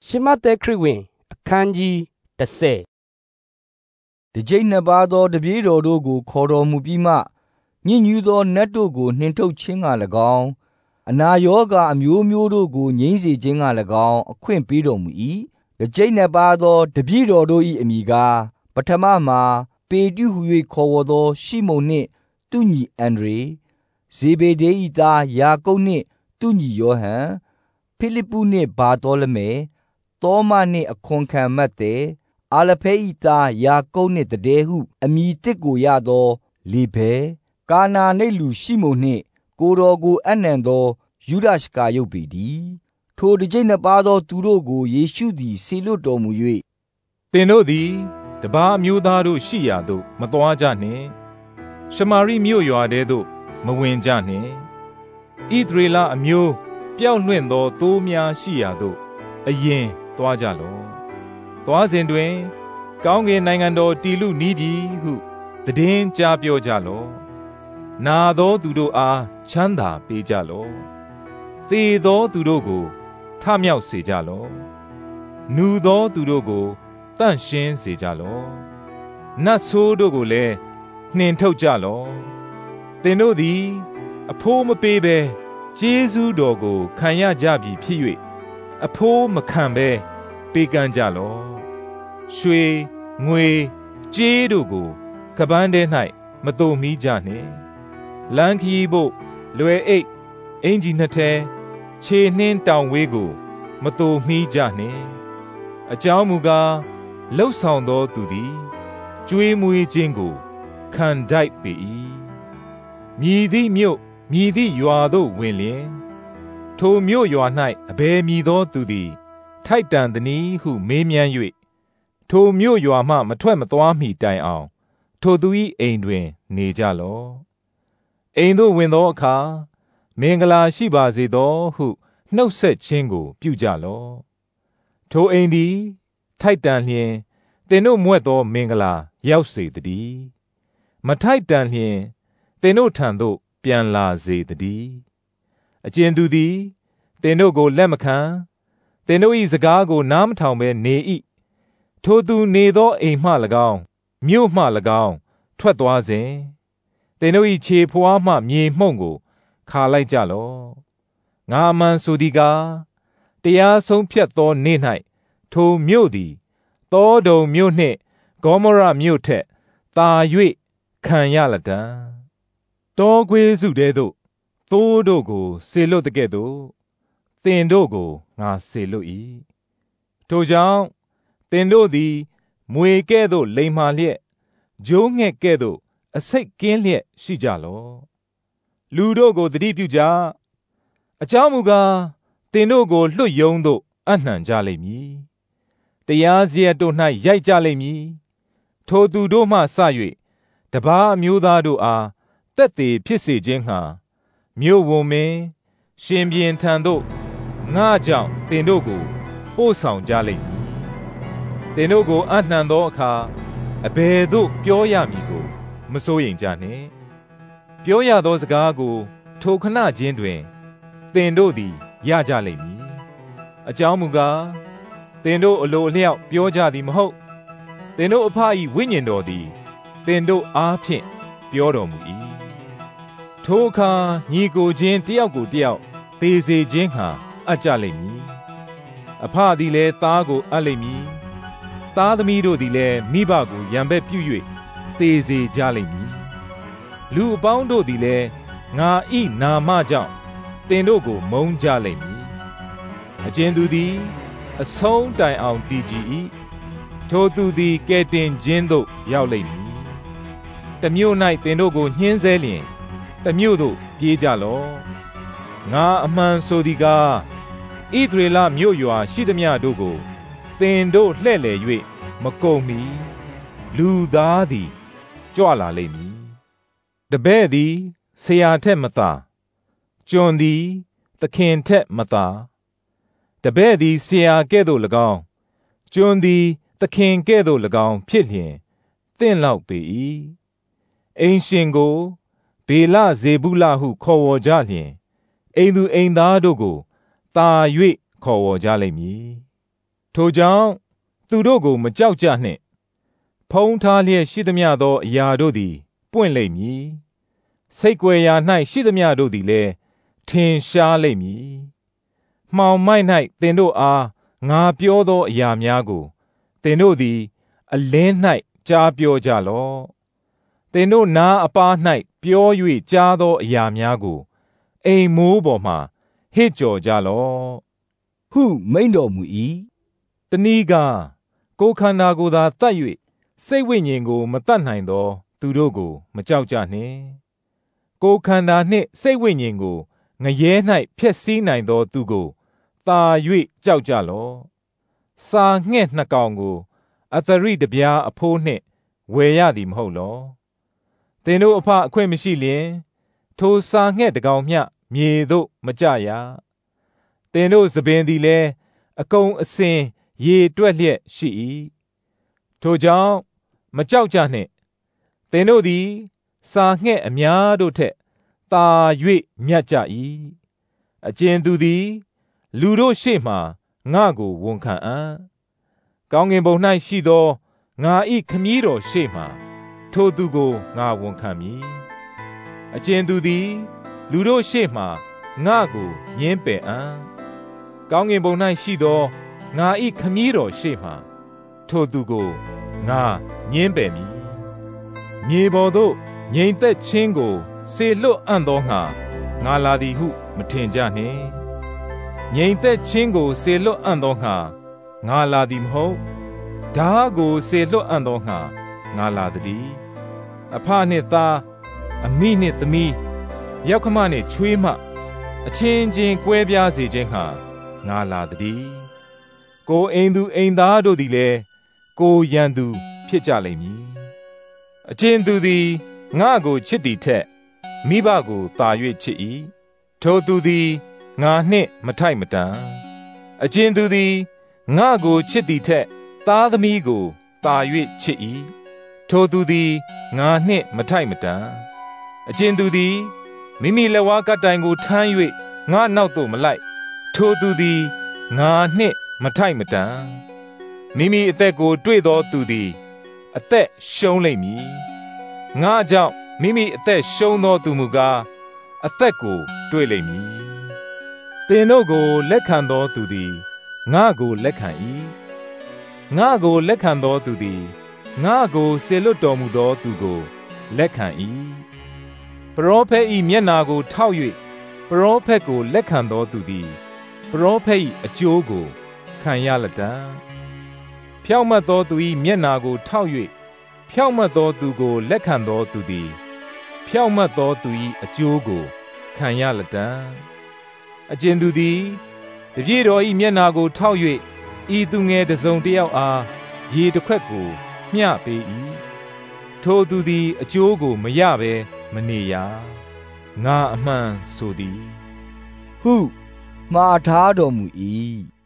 ရှမသက်ခရစ်ဝင်အခန်းကြီး30 တကြိမ်နှစ်ပါးသောတပည့်တော်တို့ကိုခေါ်တော်မူပြီးမှညစ်ညူးသောနတ်တို့ကိုနှင်ထုတ်ခြင်းက၎င်းအနာရောဂါအမျိုးမျိုးတို့ကိုငြိမ်းစေခြင်းက၎င်းအခွင့်ပေးတော်မူ၏တကြိမ်နှစ်ပါးသောတပည့်တော်တို့၏အမည်ကားပထမမှာပေတရုဟု၍ခေါ်ဝေါ်သောရှိမုန်နှင့်သူညီအန္ဒြေဇေဗေဒဲ၏သားယာကုပ်နှင့်သူညီယောဟန်ဖိလိပ္ပုနှင့်ဘာသောလမဲသောမနှင့်အခွန်ခံမတ်သည်အာလဖဲ၏သားယာကုပ်နှင့်တဒဲဟုအမည်တစ်ကိုရသောလေဗဲကာနာနိတ်လူရှိမုန်နှင့်ကိုတော်ကိုအနှံသောယူဒရှကာယုတ်ပေတည်းထိုတကျိပ်နှစ်ပါးသောသူတို့ကိုယေရှုသည်ဆေလွတ်တော်မူ၍သင်တို့သည်တပါးအမျိုးသားတို့ရှိရာသို့မသွားကြနှင့်ရှမာရိမြို့ရွာထဲသို့မဝင်ကြနှင့်ဣသရေလအမျိုးပျောက်လွင့်သောသိုးများရှိရာသို့အရင်သွားကြလော့သွားစဉ်တွင်ကောင်းကင်နိုင်ငံတော်တည်လူနီးပြီဟုသည်င်းကြားပြောကြလော့နာသောသူတို့အားချမ်းသာပေးကြလော့သေသောသူတို့ကိုထမြောက်စေကြလော့နူသောသူတို့ကိုတန့်ရှင်းစေကြလော့နတ်ဆိုးတို့ကိုလည်းနှင်ထုတ်ကြလော့သင်တို့သည်အဖိုးမပေးဘဲကျေးဇူးတော်ကိုခံရကြပြီဖြစ်၍အဖိုးမခံဘဲပေးကမ်းကြလော့ရွှေငွေကြေးတို့ကိုကပန်းထဲ၌မတုံမီးကြနှင့်လမ်းခရီးဖို့လွယ်အိတ်အင်ကြီးနှစ်ထဲခြေနှင်းတောင်ဝေးကိုမတုံမီးကြနှင့်အကြောင်းမူကားလှုပ်ဆောင်သောသူသည်ကျွေးမွေးခြင်းကိုခံထိုက်ပေ၏မြည်သည့်မြို့မြည်သည့်ရွာသို့ဝင်လျင်ထိုမြို့ရွာ၌အဘယ်မည်သောသူသည်ထိုက်တန်သနည်းဟုမေးမြန်း၍ထိုမြို့ရွာမှမထွက်မသွားမီတိုင်အောင်ထိုသူ၏အိမ်တွင်နေကြလော့အိမ်သို့ဝင်သောအခါမင်္ဂလာရှိပါစေသောဟုနှုတ်ဆက်ခြင်းကိုပြုကြလော့ထိုအိမ်သည်ထိုက်တန်လျင်သင်တို့မွဲ့သောမင်္ဂလာရောက်စေတည်းမထိုက်တန်လျင်သင်တို့ထံသို့ပြန်လာစေတည်းအကျဉ်သူသည်သင်တို့ကိုလက်မခံသင်တို့၏စကားကိုနားမထောင်ဘဲနေ၏ထိုသူနေသောအိမ်မှ၎င်းမြို့မှ၎င်းထွက်သွားစဉ်သင်တို့၏ခြေဖွားမှမြေမှုန့်ကိုခါလိုက်ကြလော့ငါအမှန်ဆိုသည်ကားတရားဆုံးဖြတ်သောနေ့၌ထိုမြို့သည်သောဒုံမြို့နှင့်ဂေါမောရမြို့ထက်သာ၍ခံရလတံ့တောခွေးစုတဲသို့သိုးတို့ကိုစေလွတ်တကဲ့သို့သင်တို့ကိုငါစေလွတ်၏ထိုကြောင့်သင်တို့သည်မွေကဲ့သို့လိမ္မာလျက်ဂျိုးငှက်ကဲ့သို့အဆိပ်ကင်းလျက်ရှိကြလော့လူတို့ကိုသတိပြုကြအကြောင်းမူကားသင်တို့ကိုလွှတ်ယုံသို့အနှံကြလိမ့်မည်တရားစရက်တို့၌ရိုက်ကြလိမ့်မည်ထိုသူတို့မှစ၍တပါးအမျိုးသားတို့အားသက်သေဖြစ်စေခြင်းငှာမြို့ဝန်မင်းရှင်ဘုရင်ထံသို့ငါကြောင့်သင်တို့ကိုပို့ဆောင်ကြလိမ့်မည်သင်တို့ကိုအနှံသောအခါအဘယ်သို့ပြောရမည်ကိုမစိုးရိမ်ကြနှင့်ပြောရသောစကားကိုထိုခဏချင်းတွင်သင်တို့သည်ရကြလိမ့်မည်အကြောင်းမူကားသင်တို့အလိုအလျောက်ပြောကြသည်မဟုတ်သင်တို့အဖ၏ဝိညာဉ်တော်သည်သင်တို့အားဖြင့်ပြောတော်မူ၏ထိုအခါညီကိုချင်းတယောက်ကိုတယောက်သေစေခြင်းဟာအပ်ကြလိမ့်မည်အဖသည်လည်းသားကိုအပ်လိမ့်မည်သားသမီးတို့သည်လည်းမိဘကိုရံပက်ပြု၍သေစေကြလိမ့်မည်လူအပေါင်းတို့သည်လည်းငါဤနာမကြောင့်သင်တို့ကိုမုန်းကြလိမ့်မည်အကျဉ်သူသည်အဆုံးတိုင်အောင်တည်ကြည်၏ထိုသူသည်ကယ်တင်ခြင်းသို့ရောက်လိမ့်မည်တမြို့၌သင်တို့ကိုညှင်းဆဲလျင်တမြို့သို့ပြေးကြလော့ငါအမှန်ဆိုသည်ကားဣသရေလမြို့ရွာရှိသမျှတို့ကိုသင်တို့လှဲ့လေ၍မကုန်မီလူသားသည်ကြွလာလိမ့်မည်တပည့်သည်ဆရာထက်မသာကျွန်သည်သခင်ထက်မသာတပည့်သည်ဆရာကဲ့သို့၎င်းကျွန်သည်သခင်ကဲ့သို့၎င်းဖြစ်လျင်သင့်လောက်ပေ၏အိမ်ရှင်ကိုဘေလဇေဗုလဟုခေါ်ဝေါ်ကြလျင်အိမ်သူအိမ်သားတို့ကိုသာ၍ခေါ်ဝေါ်ကြလိမ့်မည်ထိုကြောင့်သူတို့ကိုမကြောက်ကြနှင့်ဖုံးထားလျက်ရှိသမျှသောအရာတို့သည်ပွင့်လိမ့်မည်စိတ်ကြွယ်ရာ၌ရှိသမျှတို့သည်လည်းထင်ရှားလိမ့်မည်မှောင်မိုက်၌သင်တို့အားငါပြောသောအရာများကိုသင်တို့သည်အလင်း၌ကြားပြောကြလော့သင်တို့နားအပါး၌ပြော၍ကြားသောအရာများကိုအိမ်မိုးပေါ်မှဟစ်ကြော်ကြလော့ဟုမိန့်တော်မူ၏တနည်းကကိုယ်ခန္ဓာကိုယ်သာတတ်၍စိတ်ဝိညာဉ်ကိုမတတ်နိုင်သောသူတို့ကိုမကြောက်ကြနှင့်ကိုယ်ခန္ဓာနှင့်စိတ်ဝိညာဉ်ကိုငရဲ၌ဖျက်ဆီးနိုင်သောသူကိုသာ၍ကြောက်ကြလော့စာငှက်နှစ်ကောင်ကိုအသရိတပြားအဖိုးနှင့်ဝယ်ရသည်မဟုတ်လောသင်တို့အဖအခွင့်မရှိလျင်ထိုစာငှက်တစ်ကောင်မျှမြေသို့မကျရသင်တို့သပင်သည်လည်းအကုန်အစင်ရေတွက်လျက်ရှိ၏ထိုကြောင့်မကြောက်ကြနှင့်သင်တို့သည်စာငှက်အများတို့ထက်သာ၍မြတ်ကြ၏အကျဉ်သူသည်လူတို့ရှေ့မှငါကိုဝန်ခံအံ့ကောင်းကင်ဘုံ၌ရှိသောငါ၏ခမည်းတော်ရှေ့မှထိုသူကိုငါဝန်ခံမည်အကျဉ်သူသည်လူတို့ရှေ့မှငါကိုညှင်းပယ်အံ့ကောင်းကင်ဘုံ၌ရှိသောငါ၏ခမည်းတော်ရှေ့မှထိုသူကိုငါညှင်းပယ်မည်မြေပေါ်သို့ငြိမ်သက်ခြင်းကိုစေလွတ်အံ့သောငါလာသည်ဟုမထင်ကြနှင့်ငြိမ်သက်ခြင်းကိုစေလွတ်အံ့သောငါလာသည်မဟုတ်ဓာကိုစေလွတ်အံ့သောငါလာသည်အဖနှင့်သားအမိနှင့်သမီးယောက်ခမနှင့်ချွေးမအချင်းချင်းကွဲပြားစေခြင်းဟာငါလာသည်ကိုအိမ်သူအိမ်သားတို့သည်လည်းကိုရန်သူဖြစ်ကြလိမ့်မည်အချင်းသူသည်ငါကိုချစ်သည်ထက်မိဘကိုသာ၍ချစ်၏ထိုသူသည်ငါနှင့်မထိုက်မတန်အချင်းသူသည်ငါကိုချစ်သည်ထက်သားသမီးကိုသာ၍ချစ်၏ထိုသူသည်ငါနှင့်မထိုက်မတန်အချင်းသူသည်မိမိလက်ဝါးကတိုင်ကိုထမ်း၍ငါနောက်သို့မလိုက်ထိုသူသည်ငါနှင့်မထိုက်မတန်မိမိအသက်ကိုတွေ့သောသူသည်အသက်ရှုံးလိမ့်မည်ငါကြောင့်မိမိအသက်ရှုံးသောသူမူကားအသက်ကိုတွေ့လိမ့်မည်သင်တို့ကိုလက်ခံသောသူသည်ငါကိုလက်ခံ၏ငါကိုလက်ခံသောသူသည်ငါကိုစေလွတ်တော်မူသောသူကိုလက်ခံ၏ပရောဖက်၏မျက်နာကိုထောက်၍ပရောဖက်ကိုလက်ခံသောသူသည်ပရောဖက်၏အကျိုးကိုခံရလတံ့ဖြောင့်မတ်သောသူ၏မျက်နာကိုထောက်၍ဖြောင့်မတ်သောသူကိုလက်ခံသောသူသည်ဖြောင့်မတ်သောသူ၏အကျိုးကိုခံရလတံ့အကျဉ်သူသည်တပည့်တော်၏မျက်နာကိုထောက်၍ဤသူငယ်တစ်စုံတစ်ယောက်အားရေတစ်ခွက်ကိုမျှပေး၏ထိုသူသည်အကျိုးကိုမရဘဲမနေရငါအမှန်ဆိုသည်ဟုမှားထားတော်မူ၏